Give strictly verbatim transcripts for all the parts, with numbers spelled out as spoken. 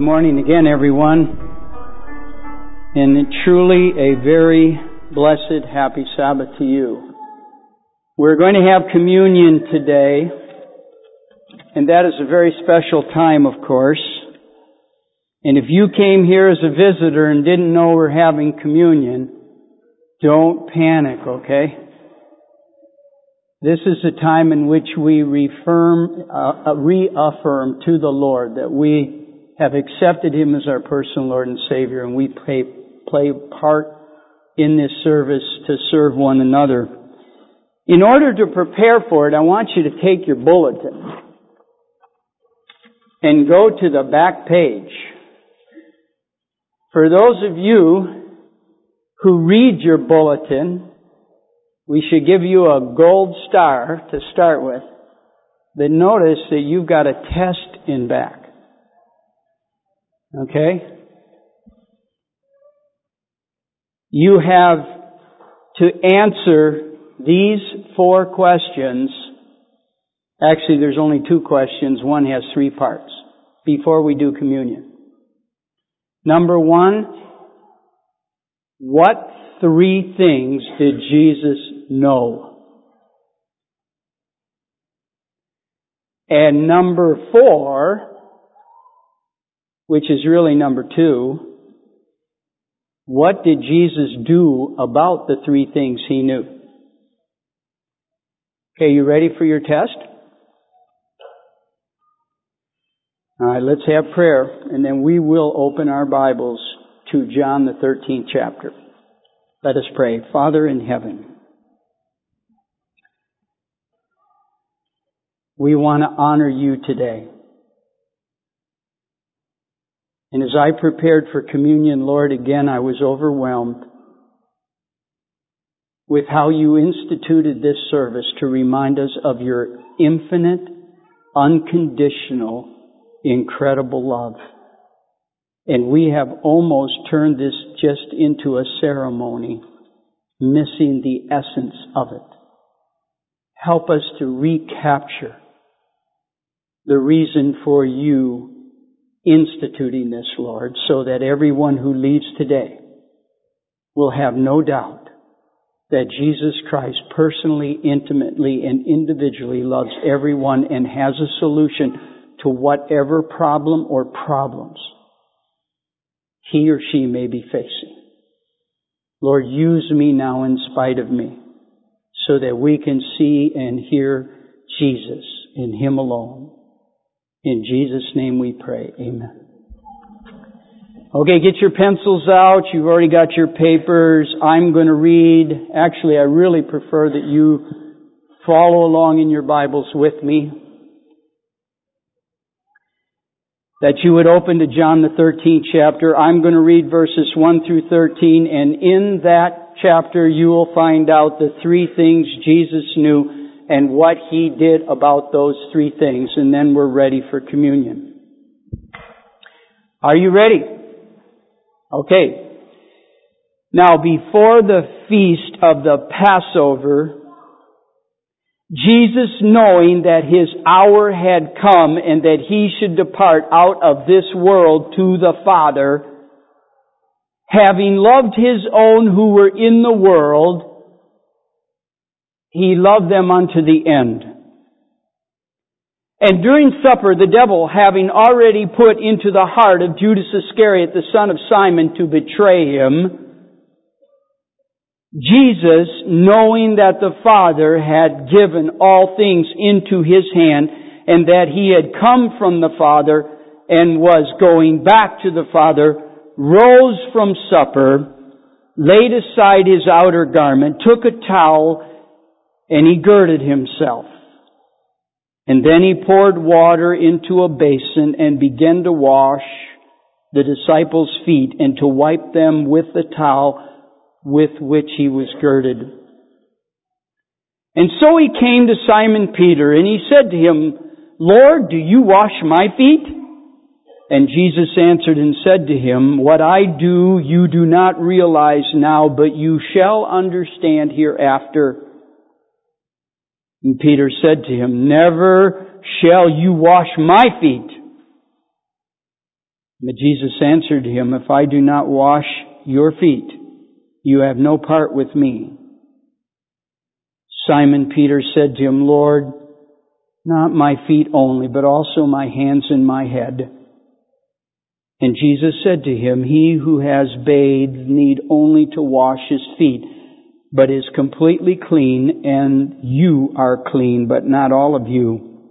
Good morning again, everyone. And truly a very blessed, happy Sabbath to you. We're going to have communion today, and that is a very special time, of course. And if you came here as a visitor and didn't know we're having communion, don't panic, okay? This is a time in which we reaffirm, uh, reaffirm to the Lord that we have accepted Him as our personal Lord and Savior, and we play, play part in this service to serve one another. In order to prepare for it, I want you to take your bulletin and go to the back page. For those of you who read your bulletin, we should give you a gold star to start with. But notice that you've got a test in back. Okay? You have to answer these four questions. Actually, there's only two questions. One has three parts before we do communion. Number one, what three things did Jesus know? And number four, which is really number two, what did Jesus do about the three things He knew? Okay, you ready for your test? All right, let's have prayer, and then we will open our Bibles to John the thirteenth chapter. Let us pray. Father in heaven, we want to honor You today. And as I prepared for communion, Lord, again, I was overwhelmed with how You instituted this service to remind us of Your infinite, unconditional, incredible love. And we have almost turned this just into a ceremony, missing the essence of it. Help us to recapture the reason for You instituting this, Lord, so that everyone who leaves today will have no doubt that Jesus Christ personally, intimately, and individually loves everyone and has a solution to whatever problem or problems he or she may be facing. Lord, use me now in spite of me so that we can see and hear Jesus in Him alone. In Jesus' name we pray. Amen. Okay, get your pencils out. You've already got your papers. I'm going to read. Actually, I really prefer that you follow along in your Bibles with me. That you would open to John the thirteenth chapter. I'm going to read verses one through thirteen, and in that chapter you will find out the three things Jesus knew and what He did about those three things, and then we're ready for communion. Are you ready? Okay. Now, before the feast of the Passover, Jesus, knowing that His hour had come and that He should depart out of this world to the Father, having loved His own who were in the world, He loved them unto the end. And during supper, the devil, having already put into the heart of Judas Iscariot, the son of Simon, to betray Him, Jesus, knowing that the Father had given all things into His hand, and that He had come from the Father and was going back to the Father, rose from supper, laid aside His outer garment, took a towel, and He girded Himself. And then He poured water into a basin and began to wash the disciples' feet and to wipe them with the towel with which He was girded. And so He came to Simon Peter, and He said to him, Lord, do you wash my feet? And Jesus answered and said to him, what I do you do not realize now, but you shall understand hereafter. And Peter said to Him, never shall you wash my feet. But Jesus answered him, if I do not wash your feet, you have no part with me. Simon Peter said to him, Lord, not my feet only, but also my hands and my head. And Jesus said to him, he who has bathed need only to wash his feet, but is completely clean, and you are clean, but not all of you.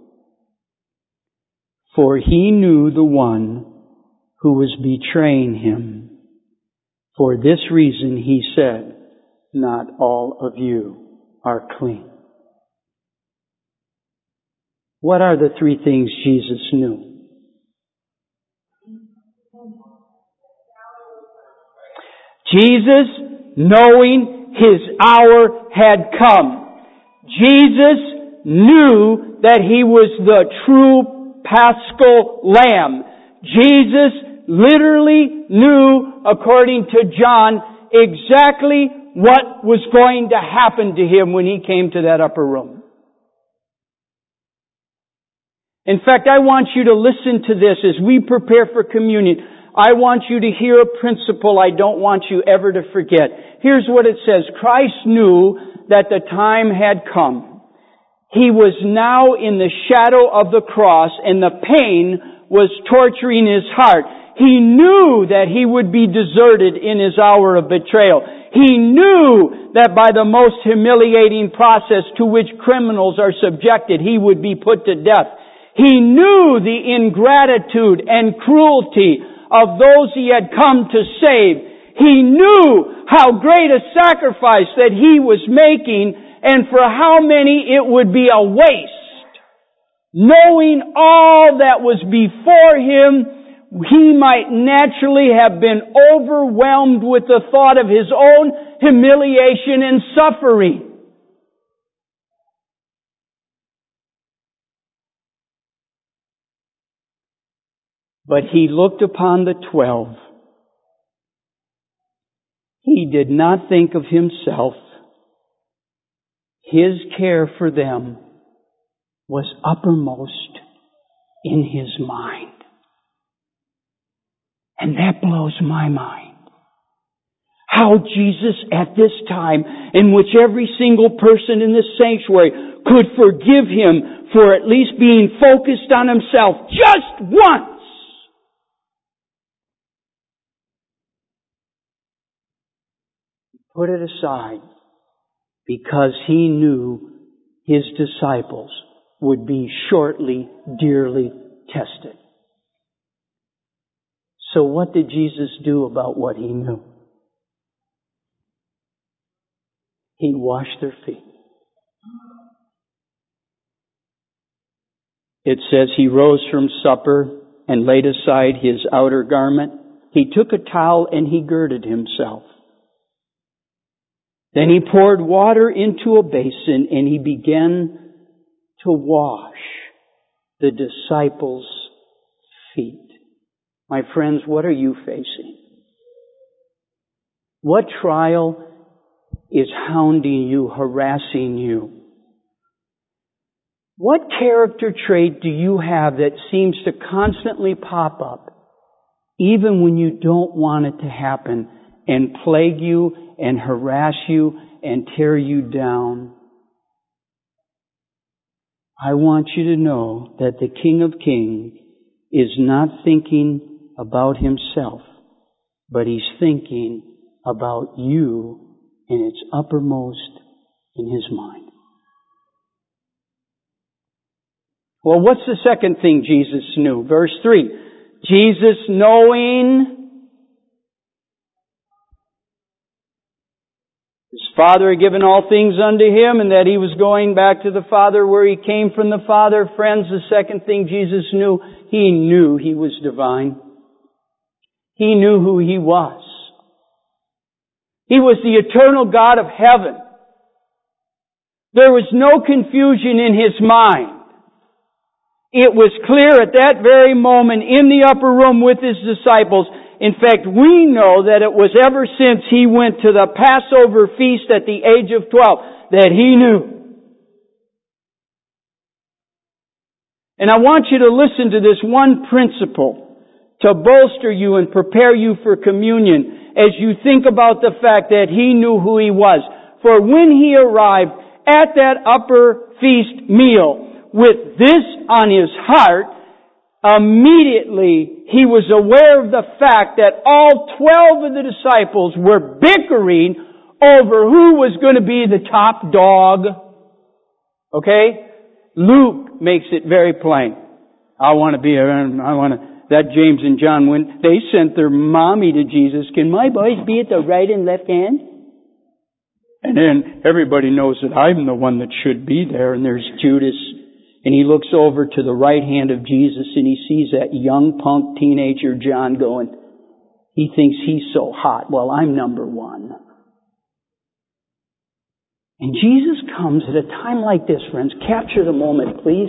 For he knew the one who was betraying him. For this reason he said, not all of you are clean. What are the three things Jesus knew? Jesus, knowing his hour had come. Jesus knew that he was the true Paschal Lamb. Jesus literally knew, according to John, exactly what was going to happen to him when he came to that upper room. In fact, I want you to listen to this as we prepare for communion. I want you to hear a principle I don't want you ever to forget. Here's what it says. Christ knew that the time had come. He was now in the shadow of the cross, and the pain was torturing his heart. He knew that he would be deserted in his hour of betrayal. He knew that by the most humiliating process to which criminals are subjected, he would be put to death. He knew the ingratitude and cruelty of those he had come to save. He knew how great a sacrifice that he was making, and for how many it would be a waste. Knowing all that was before him, he might naturally have been overwhelmed with the thought of his own humiliation and suffering. But he looked upon the twelve. He did not think of himself. His care for them was uppermost in his mind. And that blows my mind. How Jesus at this time, in which every single person in this sanctuary could forgive him for at least being focused on himself just once, put it aside because he knew his disciples would be shortly dearly tested. So what did Jesus do about what he knew? He washed their feet. It says he rose from supper and laid aside his outer garment. He took a towel and he girded himself. Then he poured water into a basin and he began to wash the disciples' feet. My friends, what are you facing? What trial is hounding you, harassing you? What character trait do you have that seems to constantly pop up, even when you don't want it to happen, and plague you and harass you and tear you down? I want you to know that the King of Kings is not thinking about himself, but he's thinking about you, and it's uppermost in his mind. Well, what's the second thing Jesus knew? Verse three. Jesus, knowing his Father had given all things unto him, and that he was going back to the Father where he came from the Father. Friends, the second thing Jesus knew, he knew he was divine. He knew who he was. He was the eternal God of heaven. There was no confusion in his mind. It was clear at that very moment in the upper room with his disciples. In fact, we know that it was ever since he went to the Passover feast at the age of twelve that he knew. And I want you to listen to this one principle. to bolster you and prepare you for communion as you think about the fact that He knew who He was. For when He arrived at that upper feast meal with this on His heart, immediately He was aware of the fact that all twelve of the disciples were bickering over who was going to be the top dog. Okay? Luke makes it very plain. I want to be, I want to, that James and John, when they sent their mommy to Jesus, can my boys be at the right and left hand? And then everybody knows that I'm the one that should be there, and there's Judas. And he looks over to the right hand of Jesus and he sees that young punk teenager John going, he thinks he's so hot. Well, I'm number one. And Jesus comes at a time like this, friends. Capture the moment, please.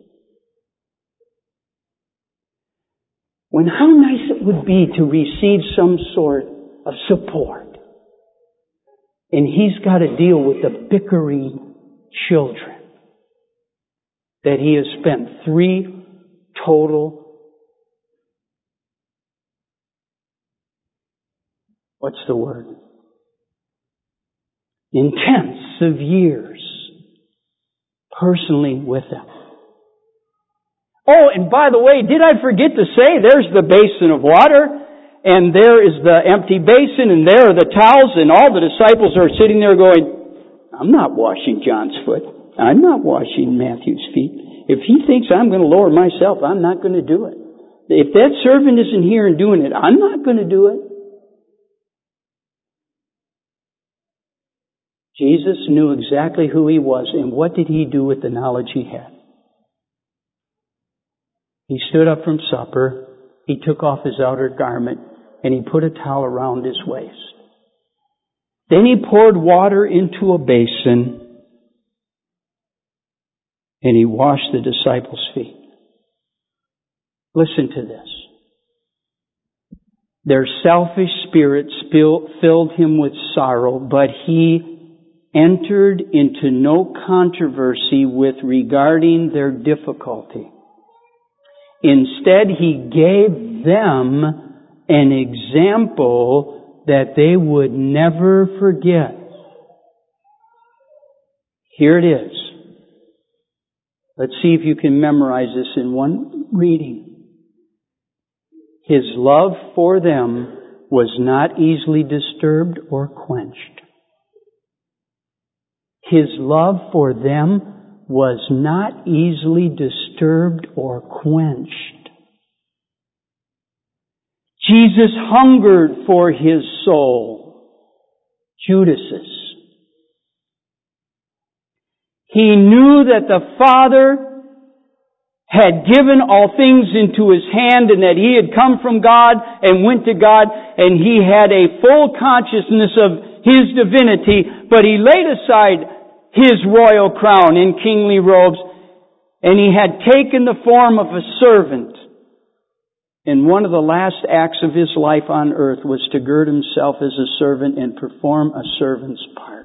When how nice it would be to receive some sort of support. And He's got to deal with the bickering children that He has spent three total, what's the word? Intensive years personally with them. Oh, and by the way, did I forget to say, there's the basin of water, and there is the empty basin, and there are the towels, and all the disciples are sitting there going, I'm not washing John's foot. I'm not washing Matthew's feet. If he thinks I'm going to lower myself, I'm not going to do it. If that servant isn't here and doing it, I'm not going to do it. Jesus knew exactly who He was, and what did He do with the knowledge He had? He stood up from supper, He took off His outer garment, and He put a towel around His waist. Then He poured water into a basin, and He washed the disciples' feet. Listen to this. Their selfish spirit filled Him with sorrow, but He entered into no controversy with regarding their difficulty. Instead, He gave them an example that they would never forget. Here it is. Let's see if you can memorize this in one reading. His love for them was not easily disturbed or quenched. His love for them was not easily disturbed or quenched. Jesus hungered for His soul, Judas's. He knew that the Father had given all things into His hand and that He had come from God and went to God, and He had a full consciousness of His divinity, but He laid aside His royal crown in kingly robes, and He had taken the form of a servant. And one of the last acts of His life on earth was to gird Himself as a servant and perform a servant's part.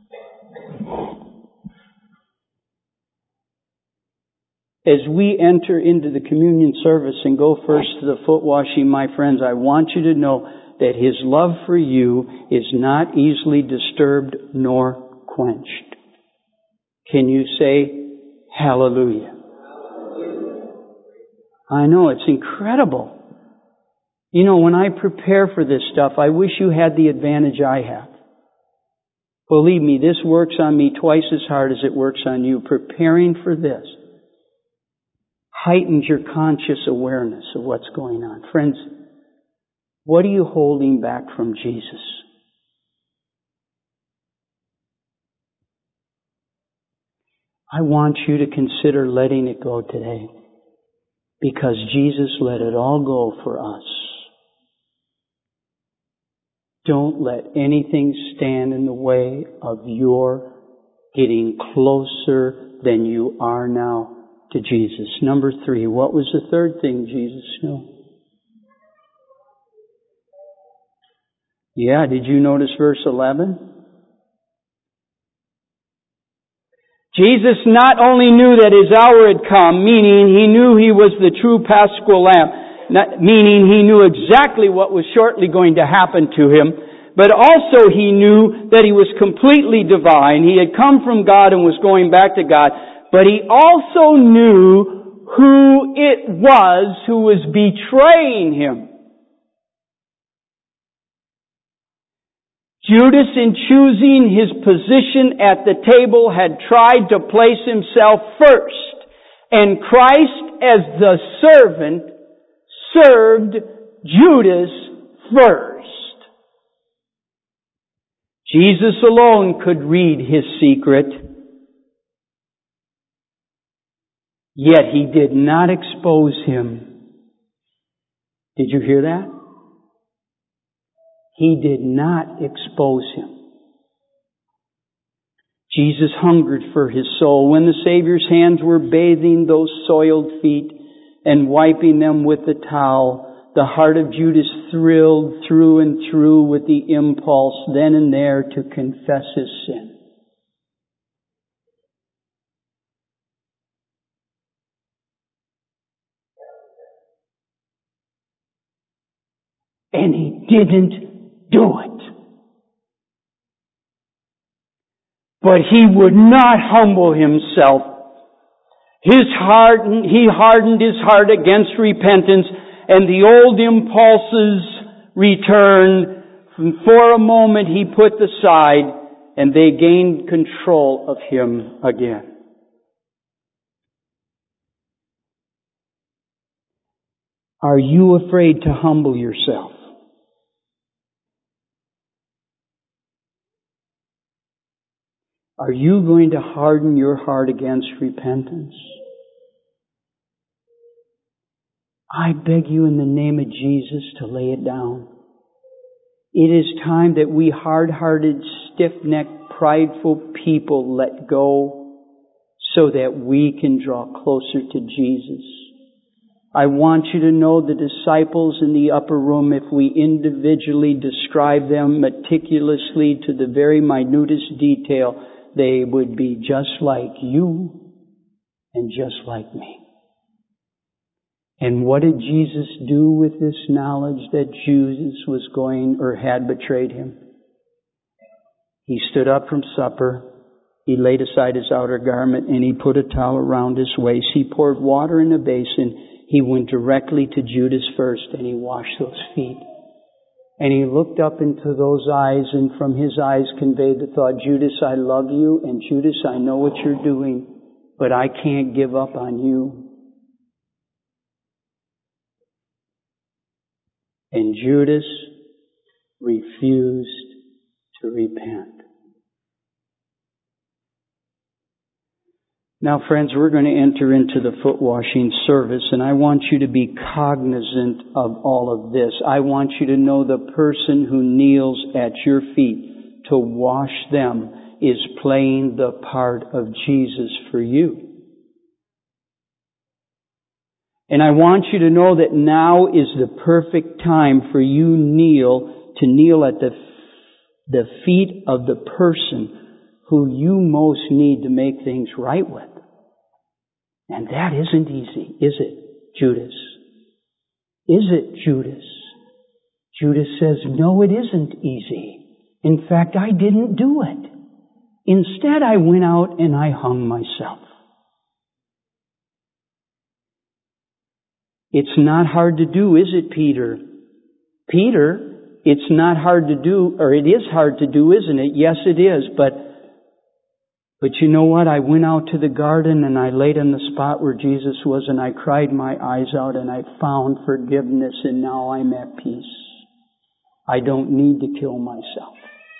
As we enter into the communion service and go first to the foot washing, my friends, I want you to know that His love for you is not easily disturbed nor quenched. Can you say hallelujah? I know, it's incredible. You know, when I prepare for this stuff, I wish you had the advantage I have. Believe me, this works on me twice as hard as it works on you. Preparing for this heightens your conscious awareness of what's going on. Friends, what are you holding back from Jesus? I want you to consider letting it go today, because Jesus let it all go for us. Don't let anything stand in the way of your getting closer than you are now to Jesus. Number three, what was the third thing Jesus knew? Yeah, did you notice verse eleven? Jesus not only knew that His hour had come, meaning He knew He was the true Paschal Lamb, not, meaning he knew exactly what was shortly going to happen to him, but also he knew that he was completely divine. He had come from God and was going back to God, but he also knew who it was who was betraying him. Judas, in choosing his position at the table, had tried to place himself first, and Christ, as the servant, served Judas first. Jesus alone could read his secret, yet he did not expose him. Did you hear that? He did not expose him. Jesus hungered for his soul. When the Savior's hands were bathing those soiled feet and wiping them with the towel, the heart of Judas thrilled through and through with the impulse then and there to confess his sin. And he didn't do it. But he would not humble himself. His heart, he hardened his heart against repentance, and the old impulses returned. For a moment he put aside, and they gained control of him again. Are you afraid to humble yourself? Are you going to harden your heart against repentance? I beg you in the name of Jesus to lay it down. It is time that we hard-hearted, stiff-necked, prideful people let go so that we can draw closer to Jesus. I want you to know the disciples in the upper room, if we individually describe them meticulously to the very minutest detail, they would be just like you and just like me. And what did Jesus do with this knowledge that Judas was going or had betrayed him? He stood up from supper. He laid aside his outer garment and he put a towel around his waist. He poured water in a basin. He went directly to Judas first and he washed those feet. And he looked up into those eyes, and from his eyes conveyed the thought, Judas, I love you, and Judas, I know what you're doing, but I can't give up on you. And Judas refused to repent. Now, friends, we're going to enter into the foot washing service, and I want you to be cognizant of all of this. I want you to know the person who kneels at your feet to wash them is playing the part of Jesus for you. And I want you to know that now is the perfect time for you kneel to kneel at the, the feet of the person who you most need to make things right with. And that isn't easy, is it, Judas? Is it, Judas? Judas says, no, it isn't easy. In fact, I didn't do it. Instead, I went out and I hung myself. It's not hard to do, is it, Peter? Peter, it's not hard to do, or it is hard to do, isn't it? Yes, it is, but But you know what? I went out to the garden and I laid on the spot where Jesus was and I cried my eyes out and I found forgiveness and now I'm at peace. I don't need to kill myself.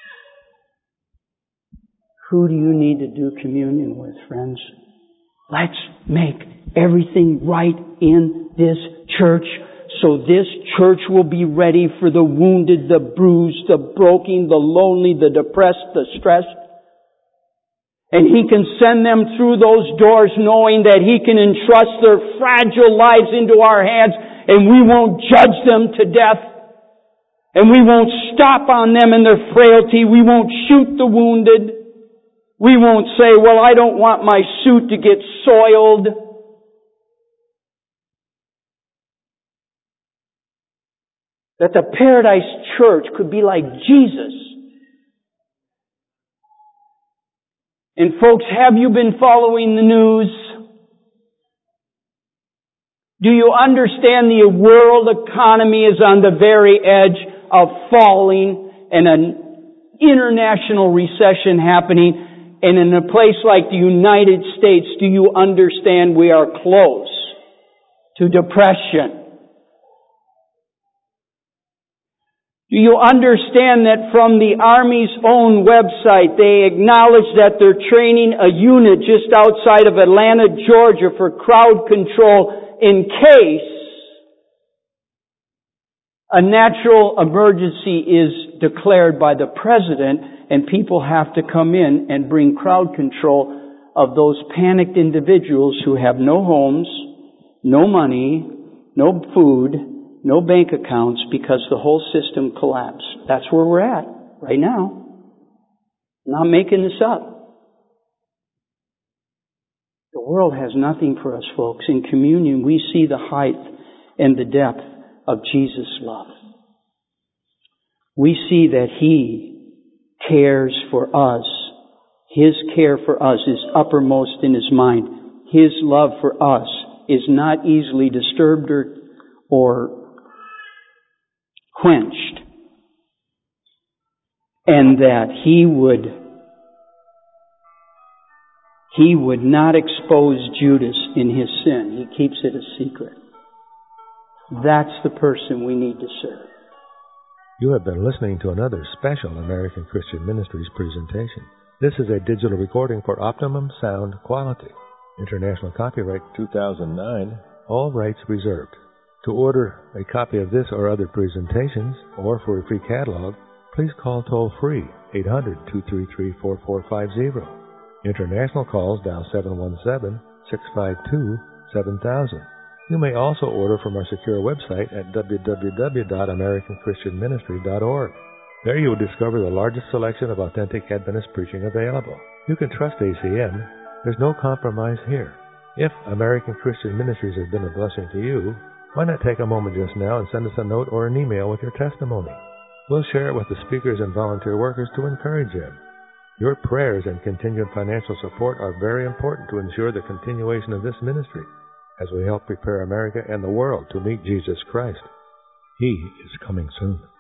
Who do you need to do communion with, friends? Let's make everything right in this church so this church will be ready for the wounded, the bruised, the broken, the lonely, the depressed, the stressed. And He can send them through those doors knowing that He can entrust their fragile lives into our hands and we won't judge them to death. And we won't stop on them in their frailty. We won't shoot the wounded. We won't say, well, I don't want my suit to get soiled. That the Paradise Church could be like Jesus. And folks, have you been following the news? Do you understand the world economy is on the very edge of falling and an international recession happening? And in a place like the United States, do you understand we are close to depression? Do you understand that from the Army's own website, they acknowledge that they're training a unit just outside of Atlanta, Georgia for crowd control in case a natural emergency is declared by the President and people have to come in and bring crowd control of those panicked individuals who have no homes, no money, no food, no bank accounts because the whole system collapsed. That's where we're at right now. I'm not making this up. The world has nothing for us, folks. In communion, we see the height and the depth of Jesus' love. We see that He cares for us. His care for us is uppermost in His mind. His love for us is not easily disturbed or, or quenched, and that He would He would not expose Judas in his sin. He keeps it a secret. That's the person we need to serve. You have been listening to another special American Christian Ministries presentation. This is a digital recording for optimum sound quality. International copyright two thousand nine, all rights reserved. To order a copy of this or other presentations, or for a free catalog, please call toll-free eight hundred, two three three, four four five zero. International calls dial seven one seven, six five two, seven thousand. You may also order from our secure website at w w w dot american christian ministry dot org. There you will discover the largest selection of authentic Adventist preaching available. You can trust A C M. There's no compromise here. If American Christian Ministries has been a blessing to you, why not take a moment just now and send us a note or an email with your testimony? We'll share it with the speakers and volunteer workers to encourage them. Your prayers and continued financial support are very important to ensure the continuation of this ministry as we help prepare America and the world to meet Jesus Christ. He is coming soon.